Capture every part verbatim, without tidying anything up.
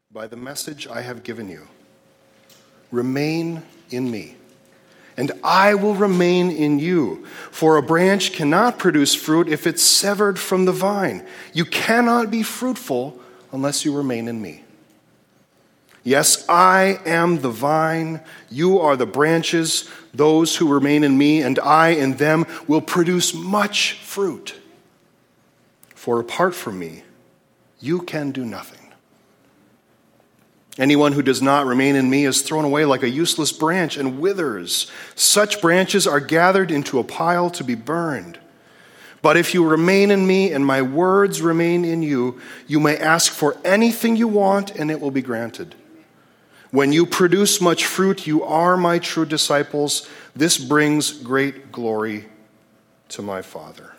by the message I have given you. Remain in me, and I will remain in you. For a branch cannot produce fruit if it's severed from the vine. You cannot be fruitful unless you remain in me. Yes, I am the vine, you are the branches. Those who remain in me and I in them will produce much fruit. For apart from me, you can do nothing. Anyone who does not remain in me is thrown away like a useless branch and withers. Such branches are gathered into a pile to be burned. But if you remain in me and my words remain in you, you may ask for anything you want and it will be granted. When you produce much fruit, you are my true disciples. This brings great glory to my Father.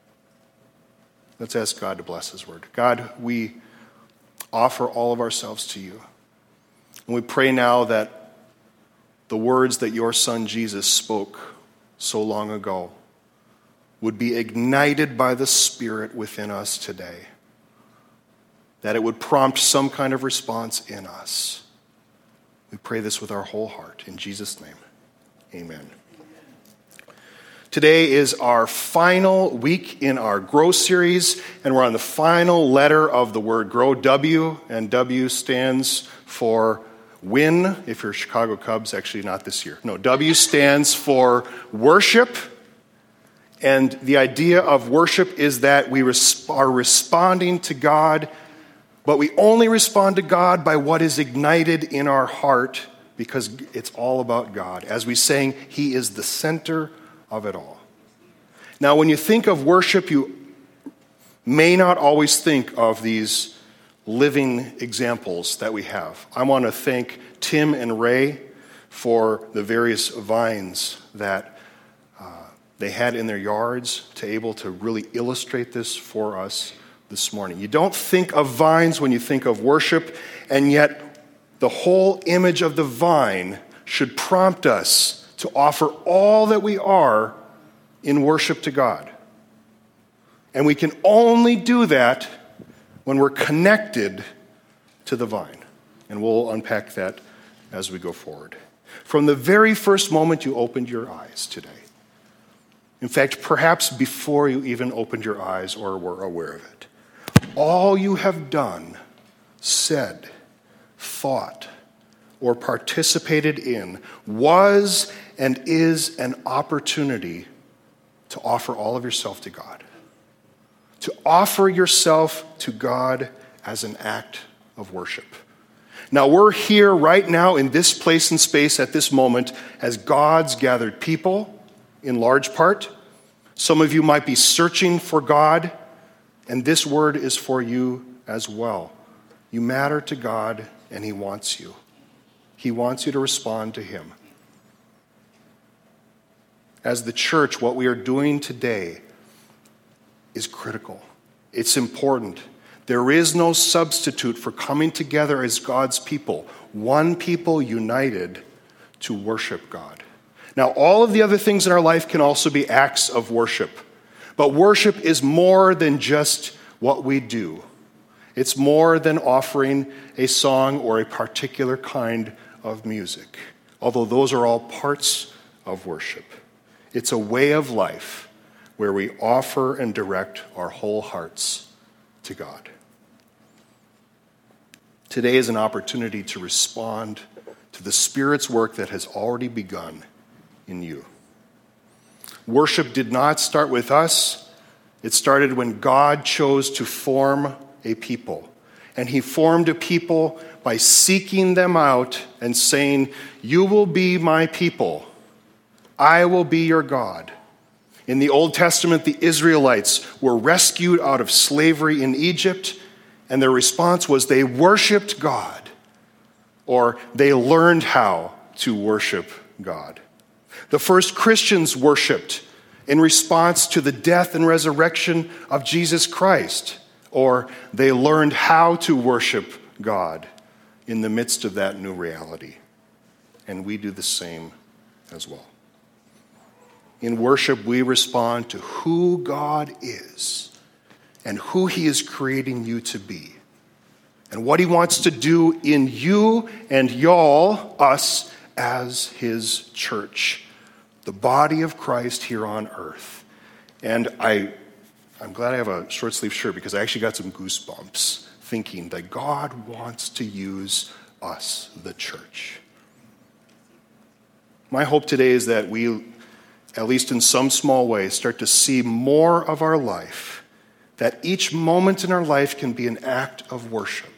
Let's ask God to bless his word. God, we offer all of ourselves to you. And we pray now that the words that your son Jesus spoke so long ago would be ignited by the Spirit within us today. That it would prompt some kind of response in us. We pray this with our whole heart. In Jesus' name, amen. Today is our final week in our Grow series, and we're on the final letter of the word grow, W, and W stands for win. If you're Chicago Cubs, actually not this year. No, W stands for worship, and the idea of worship is that we res- are responding to God, but we only respond to God by what is ignited in our heart because it's all about God. As we sang, he is the center of it all. Now, when you think of worship, you may not always think of these living examples that we have. I want to thank Tim and Ray for the various vines that uh, they had in their yards to able to really illustrate this for us this morning. You don't think of vines when you think of worship, and yet the whole image of the vine should prompt us to offer all that we are in worship to God. And we can only do that when we're connected to the vine. And we'll unpack that as we go forward. From the very first moment you opened your eyes today, in fact, perhaps before you even opened your eyes or were aware of it, all you have done, said, thought, or participated in was and is an opportunity to offer all of yourself to God. To offer yourself to God as an act of worship. Now, we're here right now in this place and space at this moment as God's gathered people, in large part. Some of you might be searching for God, and this word is for you as well. You matter to God, and he wants you. He wants you to respond to him. As the church, what we are doing today is critical. It's important. There is no substitute for coming together as God's people, one people united to worship God. Now, all of the other things in our life can also be acts of worship, but worship is more than just what we do. It's more than offering a song or a particular kind of music, although those are all parts of worship. It's a way of life where we offer and direct our whole hearts to God. Today is an opportunity to respond to the Spirit's work that has already begun in you. Worship did not start with us. It started when God chose to form a people. And he formed a people by seeking them out and saying, you will be my people. I will be your God. In the Old Testament, the Israelites were rescued out of slavery in Egypt, and their response was they worshiped God, or they learned how to worship God. The first Christians worshiped in response to the death and resurrection of Jesus Christ, or they learned how to worship God in the midst of that new reality. And we do the same as well. In worship, we respond to who God is and who he is creating you to be. and what he wants to do in you and y'all, us, as his church, the body of Christ here on earth. And I, I'm glad I have a short sleeve shirt because I actually got some goosebumps thinking that God wants to use us, the church. My hope today is that we, at least in some small way, start to see more of our life, that each moment in our life can be an act of worship.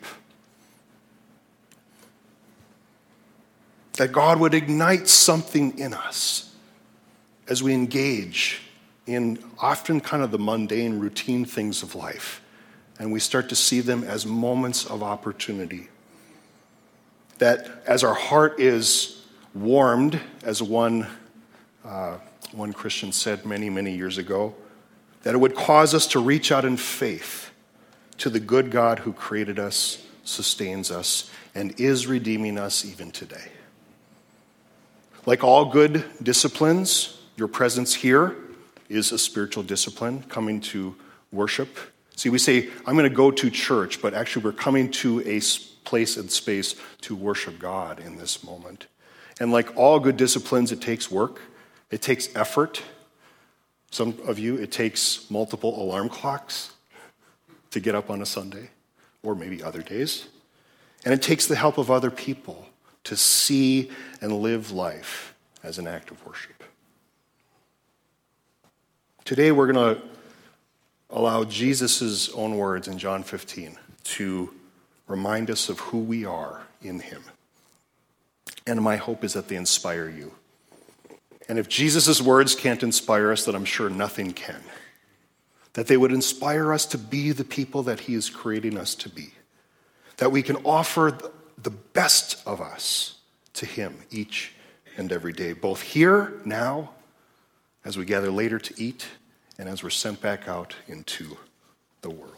That God would ignite something in us as we engage in often kind of the mundane, routine things of life, and we start to see them as moments of opportunity. That as our heart is warmed, as one, uh, one Christian said many, many years ago, that it would cause us to reach out in faith to the good God who created us, sustains us, and is redeeming us even today. Like all good disciplines, your presence here is a spiritual discipline, coming to worship. See, we say, I'm going to go to church, but actually we're coming to a place and space to worship God in this moment. And like all good disciplines, it takes work. It takes effort. Some of you, it takes multiple alarm clocks to get up on a Sunday, or maybe other days. And it takes the help of other people to see and live life as an act of worship. Today we're going to allow Jesus' own words in John fifteen to remind us of who we are in him. And my hope is that they inspire you. And if Jesus' words can't inspire us, then I'm sure nothing can. That they would inspire us to be the people that he is creating us to be. That we can offer the best of us to him each and every day, both here, now, as we gather later to eat, and as we're sent back out into the world.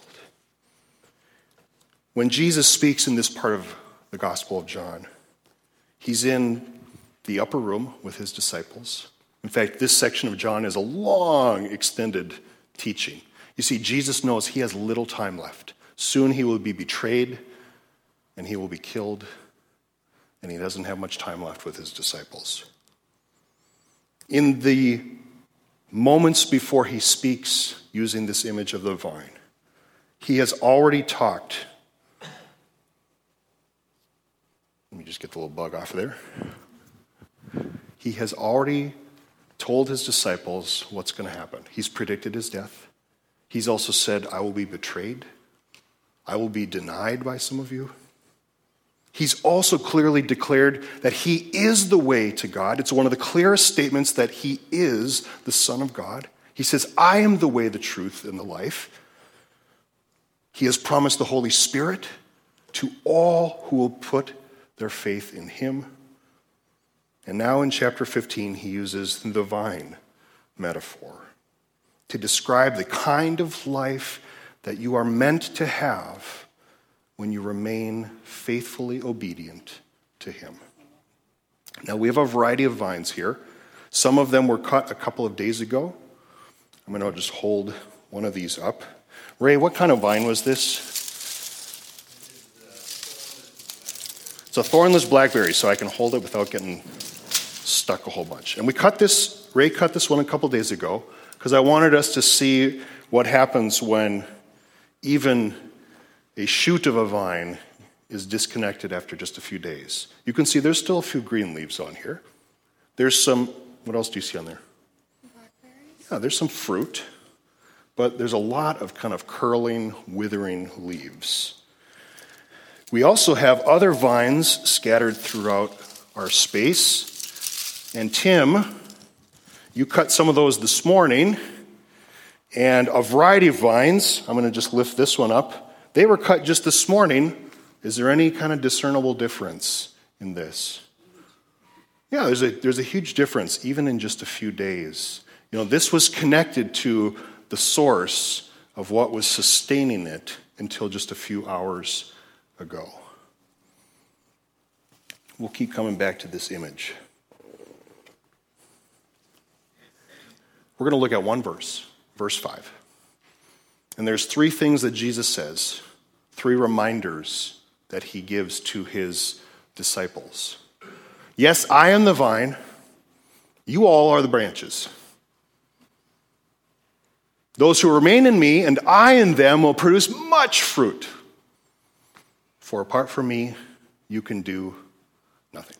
When Jesus speaks in this part of the Gospel of John, he's in the upper room with his disciples. In fact, this section of John is a long, extended teaching. You see, Jesus knows he has little time left. Soon he will be betrayed, and he will be killed, and he doesn't have much time left with his disciples. In the moments before he speaks using this image of the vine, he has already talked. Let me just get the little bug off of there. He has already told his disciples what's going to happen. He's predicted his death. He's also said, I will be betrayed. I will be denied by some of you. He's also clearly declared that he is the way to God. It's one of the clearest statements that he is the Son of God. He says, I am the way, the truth, and the life. He has promised the Holy Spirit to all who will put their faith in him. And now in chapter fifteen, he uses the vine metaphor to describe the kind of life that you are meant to have when you remain faithfully obedient to him. Now, we have a variety of vines here. Some of them were cut a couple of days ago. I'm going to just hold one of these up. Ray, what kind of vine was this? It's a thornless blackberry, so I can hold it without getting stuck a whole bunch. And we cut this, Ray cut this one a couple days ago, because I wanted us to see what happens when even a shoot of a vine is disconnected after just a few days. You can see there's still a few green leaves on here. There's some, what else do you see on there? Blackberries. Yeah, there's some fruit, but there's a lot of kind of curling, withering leaves. We also have other vines scattered throughout our space. And Tim, you cut some of those this morning, and a variety of vines. I'm going to just lift this one up. They were cut just this morning. Is there any kind of discernible difference in this? Yeah, there's a there's a huge difference, even in just a few days. You know, this was connected to the source of what was sustaining it until just a few hours ago. We'll keep coming back to this image. We're going to look at one verse, verse five. And there's three things that Jesus says, three reminders that he gives to his disciples. Yes, I am the vine. You all are the branches. Those who remain in me and I in them will produce much fruit. For apart from me, you can do nothing.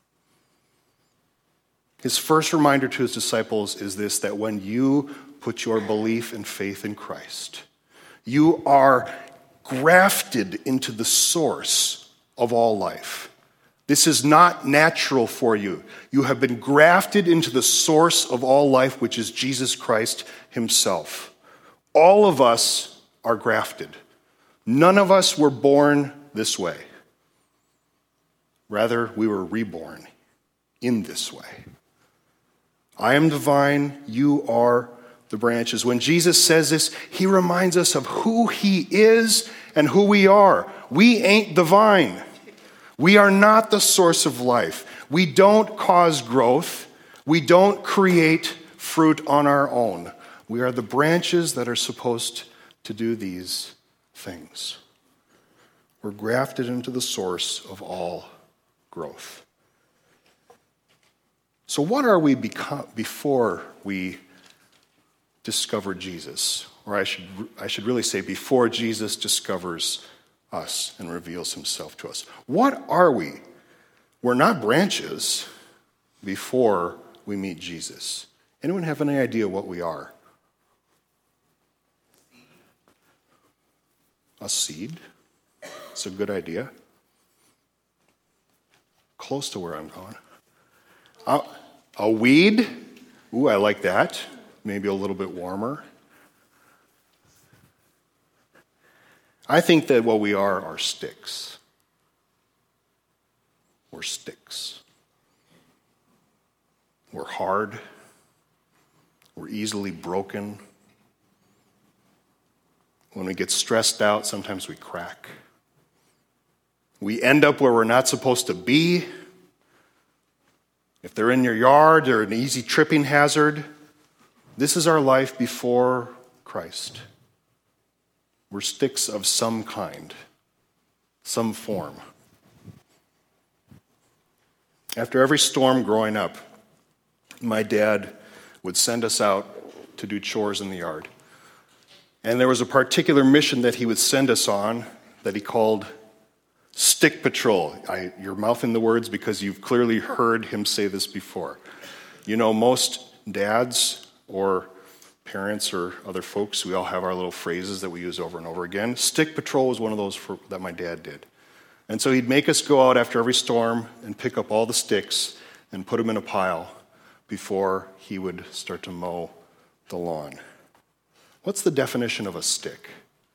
His first reminder to his disciples is this, that when you put your belief and faith in Christ, you are grafted into the source of all life. This is not natural for you. You have been grafted into the source of all life, which is Jesus Christ himself. All of us are grafted. None of us were born this way. Rather, we were reborn in this way. I am the vine, you are the branches. When Jesus says this, he reminds us of who he is and who we are. We ain't the vine. We are not the source of life. We don't cause growth. We don't create fruit on our own. We are the branches that are supposed to do these things. We're grafted into the source of all growth. So what are we beco- before we discover Jesus? Or I should, I should really say before Jesus discovers us and reveals himself to us. What are we? We're not branches before we meet Jesus. Anyone have any idea what we are? A seed? It's a good idea. Close to where I'm going. Uh, a weed? Ooh, I like that. Maybe a little bit warmer. I think that what we are are sticks. We're sticks. We're hard. We're easily broken. When we get stressed out, sometimes we crack. We end up where we're not supposed to be. If they're in your yard, they're an easy tripping hazard. This is our life before Christ. We're sticks of some kind, some form. After every storm growing up, my dad would send us out to do chores in the yard. And there was a particular mission that he would send us on that he called Stick Patrol. I, you're mouthing the words because you've clearly heard him say this before. You know, most dads or parents or other folks, we all have our little phrases that we use over and over again. Stick Patrol was one of those for, that my dad did. And so he'd make us go out after every storm and pick up all the sticks and put them in a pile before he would start to mow the lawn. What's the definition of a stick?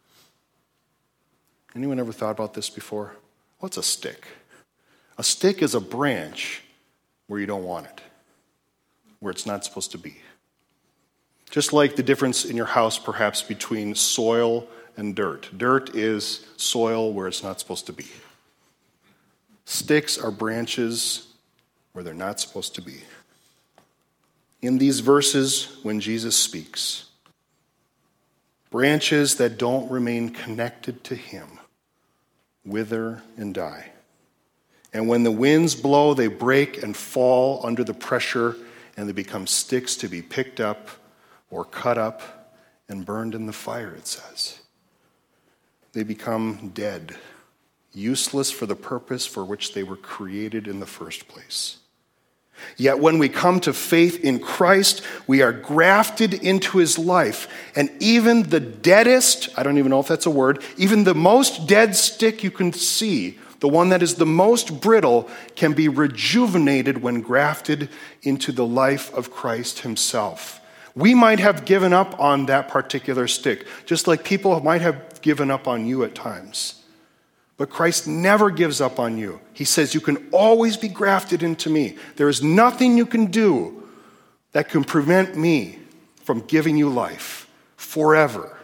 Anyone ever thought about this before? What's a stick? A stick is a branch where you don't want it, where it's not supposed to be. Just like the difference in your house, perhaps, between soil and dirt. Dirt is soil where it's not supposed to be. Sticks are branches where they're not supposed to be. In these verses, when Jesus speaks, branches that don't remain connected to him wither and die. And when the winds blow, they break and fall under the pressure, and they become sticks to be picked up or cut up and burned in the fire, it says. They become dead, useless for the purpose for which they were created in the first place. Yet when we come to faith in Christ, we are grafted into his life. And even the deadest, I don't even know if that's a word, even the most dead stick you can see, the one that is the most brittle, can be rejuvenated when grafted into the life of Christ himself. We might have given up on that particular stick, just like people might have given up on you at times. But Christ never gives up on you. He says you can always be grafted into me. There is nothing you can do that can prevent me from giving you life forever.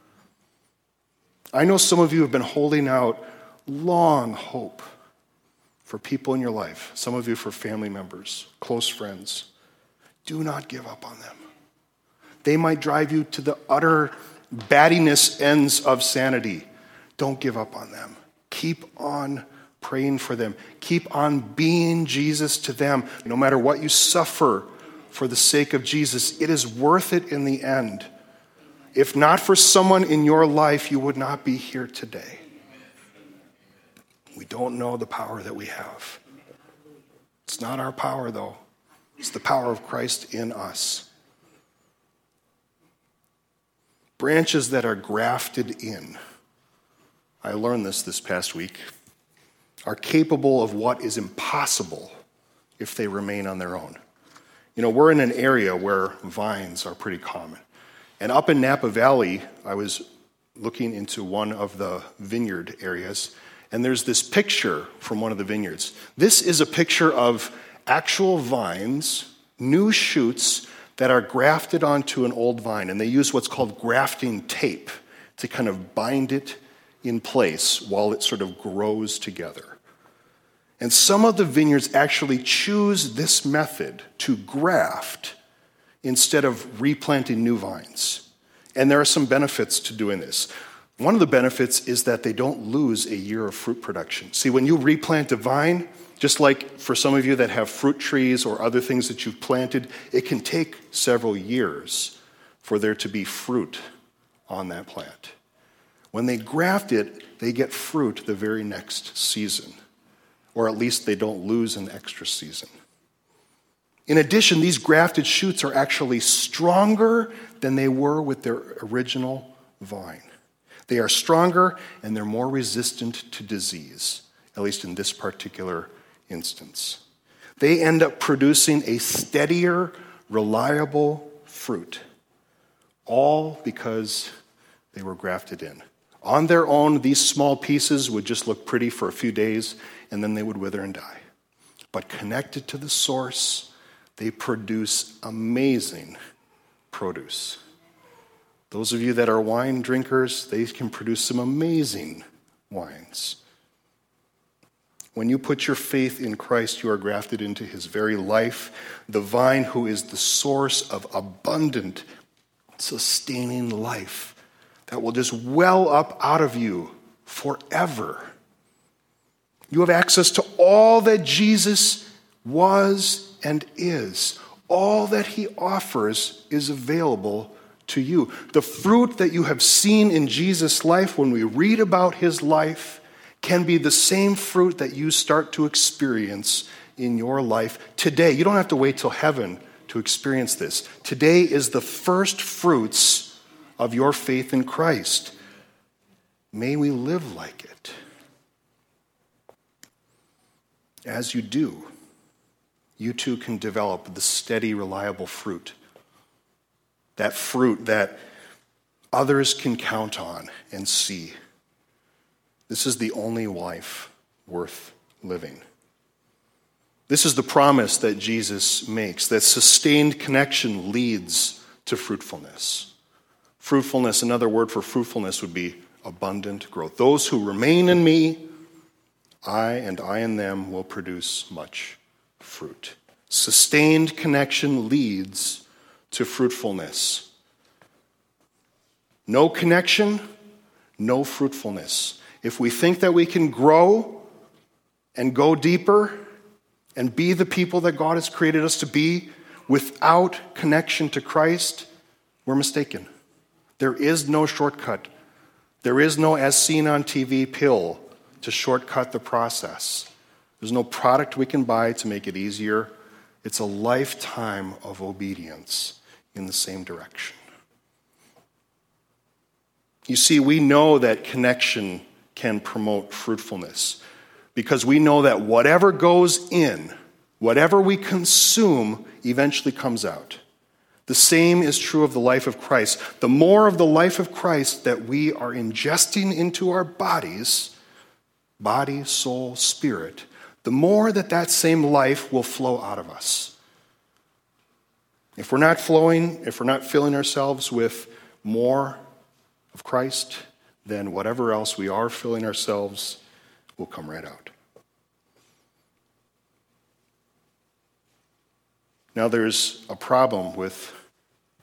I know some of you have been holding out long hope for people in your life. Some of you for family members, close friends. Do not give up on them. They might drive you to the utter battiness ends of sanity. Don't give up on them. Keep on praying for them. Keep on being Jesus to them. No matter what you suffer for the sake of Jesus, it is worth it in the end. If not for someone in your life, you would not be here today. We don't know the power that we have. It's not our power, though. It's the power of Christ in us. Branches that are grafted in, I learned this this past week, are capable of what is impossible if they remain on their own. You know, we're in an area where vines are pretty common. And up in Napa Valley, I was looking into one of the vineyard areas, and there's this picture from one of the vineyards. This is a picture of actual vines, new shoots that are grafted onto an old vine, and they use what's called grafting tape to kind of bind it in place while it sort of grows together. And some of the vineyards actually choose this method to graft instead of replanting new vines. And there are some benefits to doing this. One of the benefits is that they don't lose a year of fruit production. See, when you replant a vine, just like for some of you that have fruit trees or other things that you've planted, it can take several years for there to be fruit on that plant. When they graft it, they get fruit the very next season, or at least they don't lose an extra season. In addition, these grafted shoots are actually stronger than they were with their original vine. They are stronger and they're more resistant to disease, at least in this particular instance. They end up producing a steadier, reliable fruit, all because they were grafted in. On their own, these small pieces would just look pretty for a few days, and then they would wither and die. But connected to the source, they produce amazing produce. Those of you that are wine drinkers, they can produce some amazing wines. When you put your faith in Christ, you are grafted into his very life, the vine who is the source of abundant, sustaining life that will just well up out of you forever. You have access to all that Jesus was and is. All that he offers is available to you. The fruit that you have seen in Jesus' life when we read about his life can be the same fruit that you start to experience in your life today. You don't have to wait till heaven to experience this. Today is the first fruits of your faith in Christ. May we live like it. As you do, you too can develop the steady, reliable fruit. That fruit that others can count on and see. This is the only life worth living. This is the promise that Jesus makes, that sustained connection leads to fruitfulness. Fruitfulness, another word for fruitfulness would be abundant growth. Those who remain in me, I and I in them will produce much fruit. Sustained connection leads to fruitfulness. No connection, no fruitfulness. If we think that we can grow and go deeper and be the people that God has created us to be without connection to Christ, we're mistaken. There is no shortcut. There is no as seen on T V pill to shortcut the process. There's no product we can buy to make it easier. It's a lifetime of obedience in the same direction. You see, we know that connection can promote fruitfulness because we know that whatever goes in, whatever we consume, eventually comes out. The same is true of the life of Christ. The more of the life of Christ that we are ingesting into our bodies, body, soul, spirit, the more that that same life will flow out of us. If we're not flowing, if we're not filling ourselves with more of Christ, then whatever else we are filling ourselves will come right out. Now there's a problem with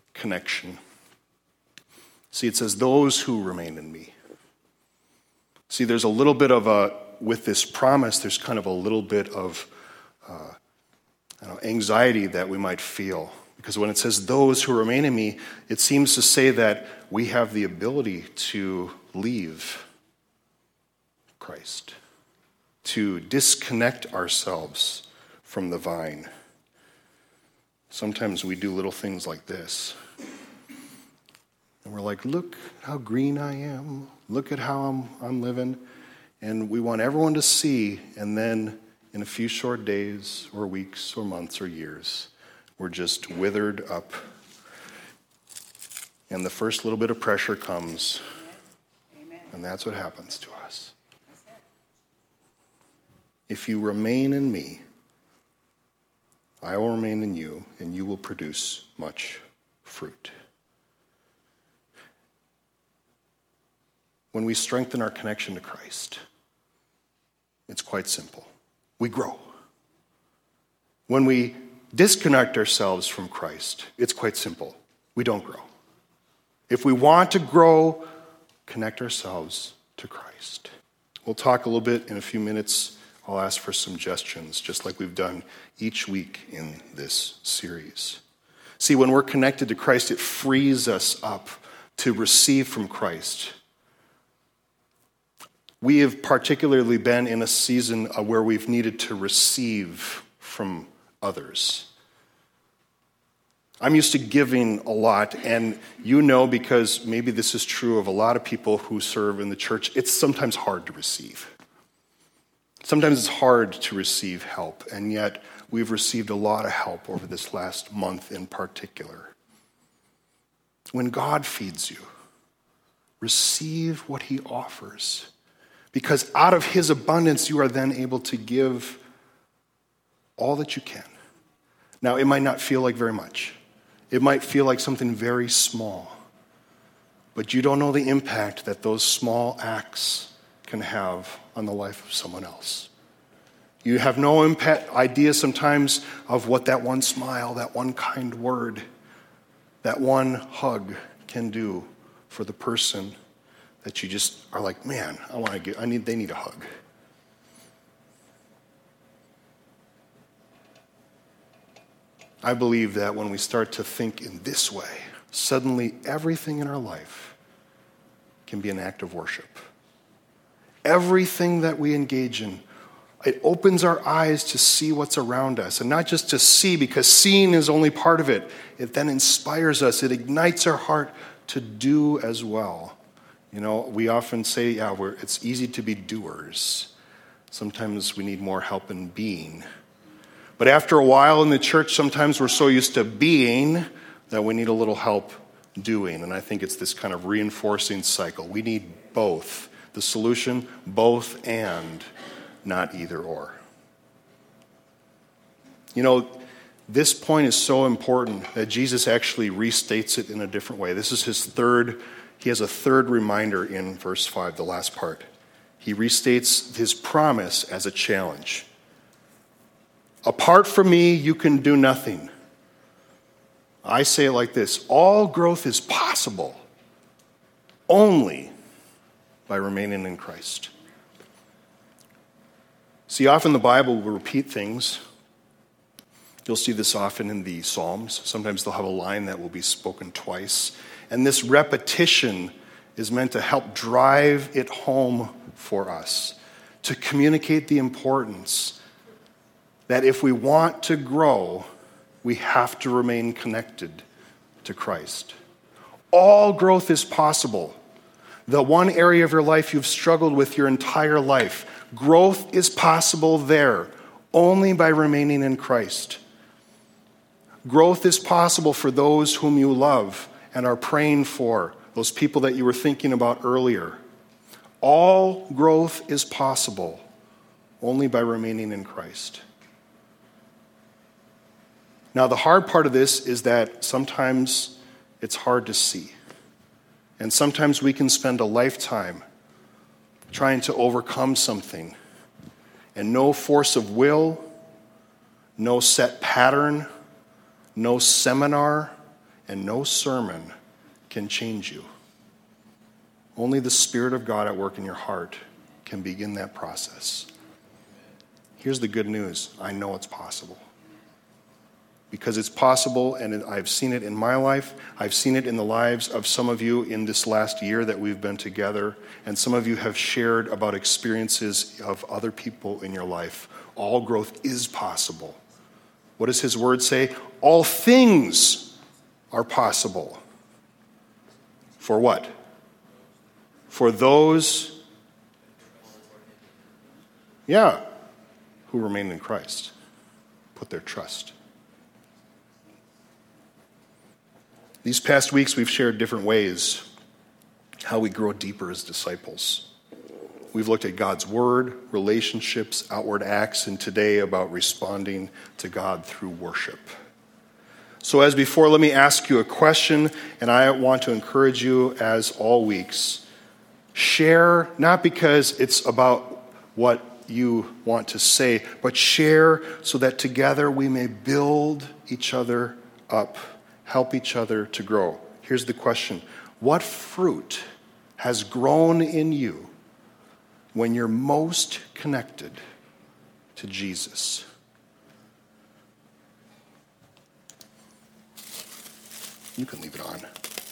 connection. See, it says, those who remain in me. See, there's a little bit of a, with this promise, there's kind of a little bit of uh, I don't know, anxiety that we might feel. Because when it says those who remain in me, it seems to say that we have the ability to leave Christ, to disconnect ourselves from the vine. Sometimes we do little things like this. And we're like, look how green I am. Look at how I'm, I'm living. And we want everyone to see, and then in a few short days or weeks or months or years, we're just withered up. And the first little bit of pressure comes, Amen. And that's what happens to us. If you remain in me, I will remain in you, and you will produce much fruit. When we strengthen our connection to Christ, it's quite simple. We grow. When we disconnect ourselves from Christ, it's quite simple. We don't grow. If we want to grow, connect ourselves to Christ. We'll talk a little bit in a few minutes. I'll ask for suggestions, just like we've done each week in this series. See, when we're connected to Christ, it frees us up to receive from Christ. We have particularly been in a season where we've needed to receive from others. I'm used to giving a lot, and you know, because maybe this is true of a lot of people who serve in the church, it's sometimes hard to receive. Sometimes it's hard to receive help, and yet we've received a lot of help over this last month in particular. When God feeds you, receive what he offers, because out of his abundance you are then able to give all that you can. Now, it might not feel like very much. It might feel like something very small, but you don't know the impact that those small acts can have on the life of someone else. You have no impact, idea sometimes of what that one smile, that one kind word, that one hug can do for the person that you just are like, man, I want to get, I need, they need a hug. I believe that when we start to think in this way, suddenly everything in our life can be an act of worship. Everything that we engage in, it opens our eyes to see what's around us. And not just to see, because seeing is only part of it. It then inspires us. It ignites our heart to do as well. You know, we often say, yeah, we're, it's easy to be doers. Sometimes we need more help in being. But after a while in the church, sometimes we're so used to being that we need a little help doing. And I think it's this kind of reinforcing cycle. We need both. The solution, both and, not either or. You know, this point is so important that Jesus actually restates it in a different way. This is his third, he has a third reminder in verse five, the last part. He restates his promise as a challenge. Apart from me, you can do nothing. I say it like this: all growth is possible only by remaining in Christ. See, often the Bible will repeat things. You'll see this often in the Psalms. Sometimes they'll have a line that will be spoken twice. And this repetition is meant to help drive it home for us, to communicate the importance that if we want to grow, we have to remain connected to Christ. All growth is possible. The one area of your life you've struggled with your entire life, growth is possible there only by remaining in Christ. Growth is possible for those whom you love and are praying for, those people that you were thinking about earlier. All growth is possible only by remaining in Christ. Now, the hard part of this is that sometimes it's hard to see. And sometimes we can spend a lifetime trying to overcome something, and no force of will, no set pattern, no seminar, and no sermon can change you. Only the Spirit of God at work in your heart can begin that process. Here's the good news. I know it's possible. Because it's possible, and I've seen it in my life. I've seen it in the lives of some of you in this last year that we've been together. And some of you have shared about experiences of other people in your life. All growth is possible. What does his word say? All things are possible. For what? For those, yeah, who remain in Christ. Put their trust. These past weeks, we've shared different ways how we grow deeper as disciples. We've looked at God's word, relationships, outward acts, and today about responding to God through worship. So as before, let me ask you a question, and I want to encourage you, as all weeks, share, not because it's about what you want to say, but share so that together we may build each other up. Help each other to grow. Here's the question. What fruit has grown in you when you're most connected to Jesus? You can leave it on.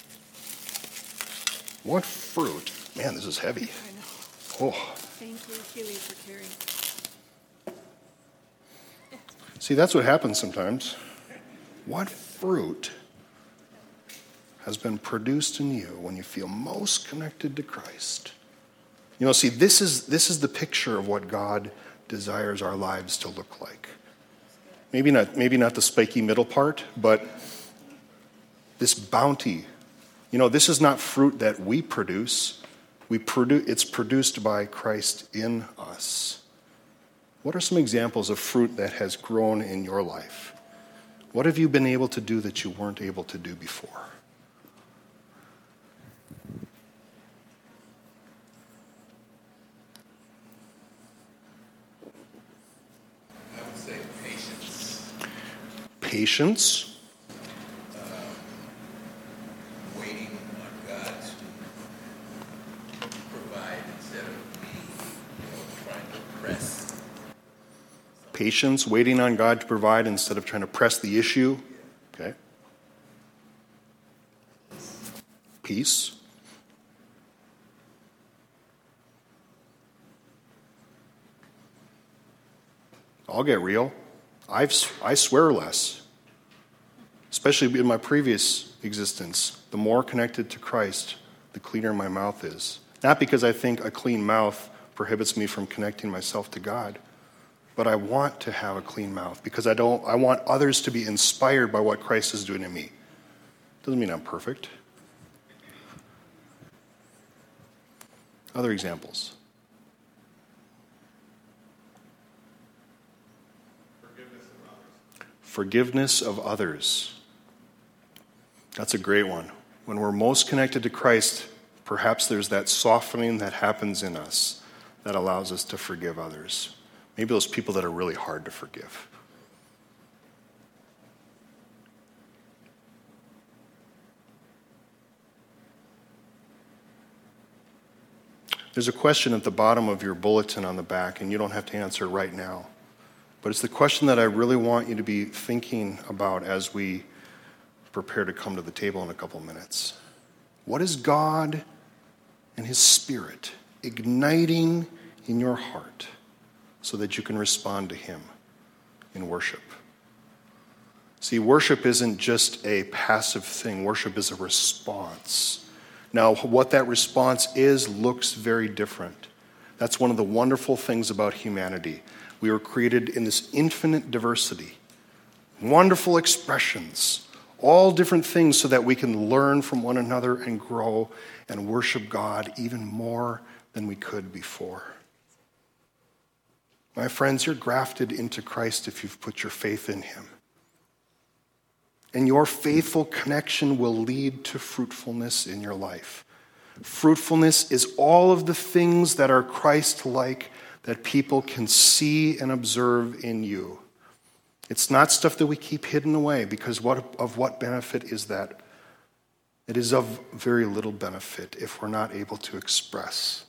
What fruit? Man, this is heavy. I know. Oh. Thank you, Keely, for carrying. See, that's what happens sometimes. What fruit has been produced in you when you feel most connected to Christ? You know, see, this is this is the picture of what God desires our lives to look like. Maybe not, maybe not the spiky middle part, but this bounty. You know, this is not fruit that we produce. We produce. It's produced by Christ in us. What are some examples of fruit that has grown in your life? What have you been able to do that you weren't able to do before? I would say patience. Patience. Um, waiting on God to provide instead of me, you know, trying to press. Patience, waiting on God to provide instead of trying to press the issue. Okay. Peace. I'll get real. I've, I swear less, especially in my previous existence. The more connected to Christ, the cleaner my mouth is. Not because I think a clean mouth prohibits me from connecting myself to God, but I want to have a clean mouth because I don't. I want others to be inspired by what Christ is doing in me. Doesn't mean I'm perfect. Other examples. Forgiveness of others. That's a great one. When we're most connected to Christ, perhaps there's that softening that happens in us that allows us to forgive others. Maybe those people that are really hard to forgive. There's a question at the bottom of your bulletin on the back, and you don't have to answer it right now. But it's the question that I really want you to be thinking about as we prepare to come to the table in a couple minutes. What is God and His Spirit igniting in your heart so that you can respond to Him in worship? See, worship isn't just a passive thing. Worship is a response. Now, what that response is looks very different. That's one of the wonderful things about humanity. We were created in this infinite diversity, wonderful expressions, all different things so that we can learn from one another and grow and worship God even more than we could before. My friends, you're grafted into Christ if you've put your faith in Him. And your faithful connection will lead to fruitfulness in your life. Fruitfulness is all of the things that are Christ-like that people can see and observe in you. It's not stuff that we keep hidden away, because what, of what benefit is that? It is of very little benefit if we're not able to express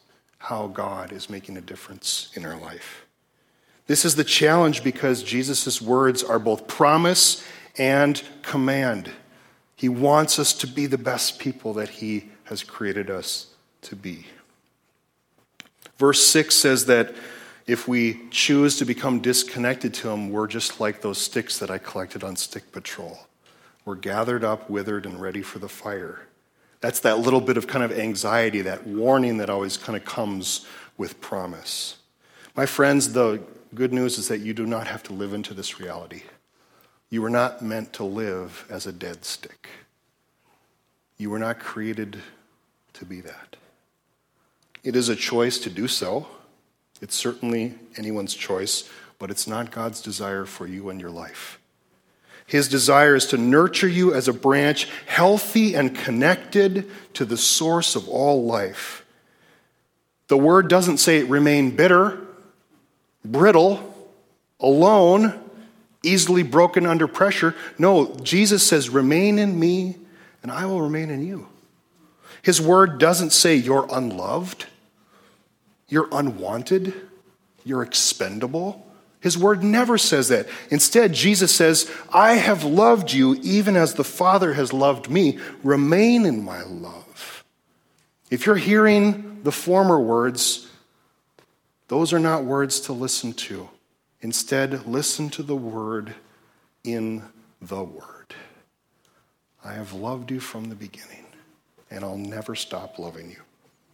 how God is making a difference in our life. This is the challenge because Jesus' words are both promise and command. He wants us to be the best people that he has created us to be. Verse six says that if we choose to become disconnected to him, we're just like those sticks that I collected on stick patrol. We're gathered up, withered, and ready for the fire. That's that little bit of kind of anxiety, that warning that always kind of comes with promise. My friends, the good news is that you do not have to live into this reality. You were not meant to live as a dead stick. You were not created to be that. It is a choice to do so. It's certainly anyone's choice, but it's not God's desire for you and your life. His desire is to nurture you as a branch, healthy and connected to the source of all life. The word doesn't say remain bitter, brittle, alone, easily broken under pressure. No, Jesus says remain in me and I will remain in you. His word doesn't say you're unloved, you're unwanted, you're expendable. His word never says that. Instead, Jesus says, I have loved you even as the Father has loved me. Remain in my love. If you're hearing the former words, those are not words to listen to. Instead, listen to the word in the word. I have loved you from the beginning, and I'll never stop loving you.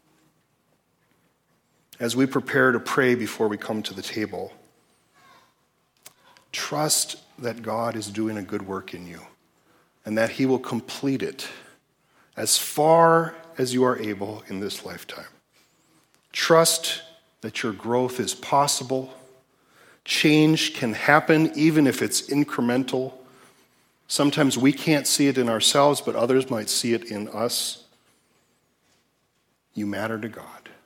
As we prepare to pray before we come to the table, trust that God is doing a good work in you and that he will complete it as far as you are able in this lifetime. Trust that your growth is possible. Change can happen even if it's incremental. Sometimes we can't see it in ourselves, but others might see it in us. You matter to God.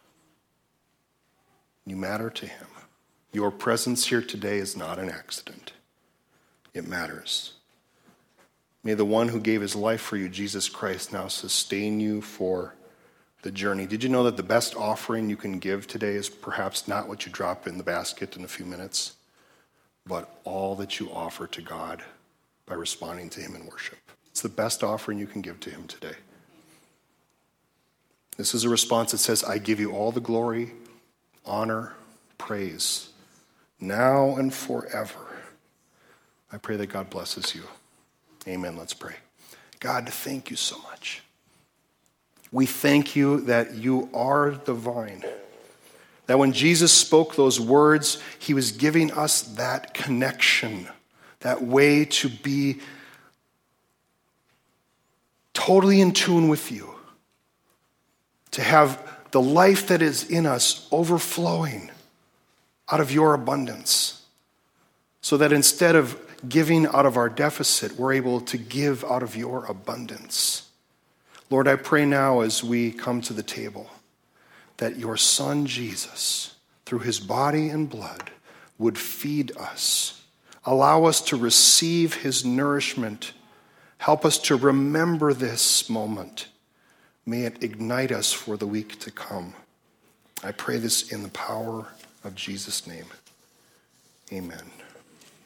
You matter to him. Your presence here today is not an accident. It matters. May the one who gave his life for you, Jesus Christ, now sustain you for the journey. Did you know that the best offering you can give today is perhaps not what you drop in the basket in a few minutes, but all that you offer to God by responding to him in worship? It's the best offering you can give to him today. This is a response that says, I give you all the glory, honor, praise, now and forever. I pray that God blesses you. Amen. Let's pray. God, thank you so much. We thank you that you are the vine. That when Jesus spoke those words, he was giving us that connection, that way to be totally in tune with you, to have the life that is in us overflowing out of your abundance, so that instead of giving out of our deficit, we're able to give out of your abundance. Lord, I pray now as we come to the table that your Son Jesus, through his body and blood, would feed us, allow us to receive his nourishment, help us to remember this moment. May it ignite us for the week to come. I pray this in the power of Jesus' name. Amen.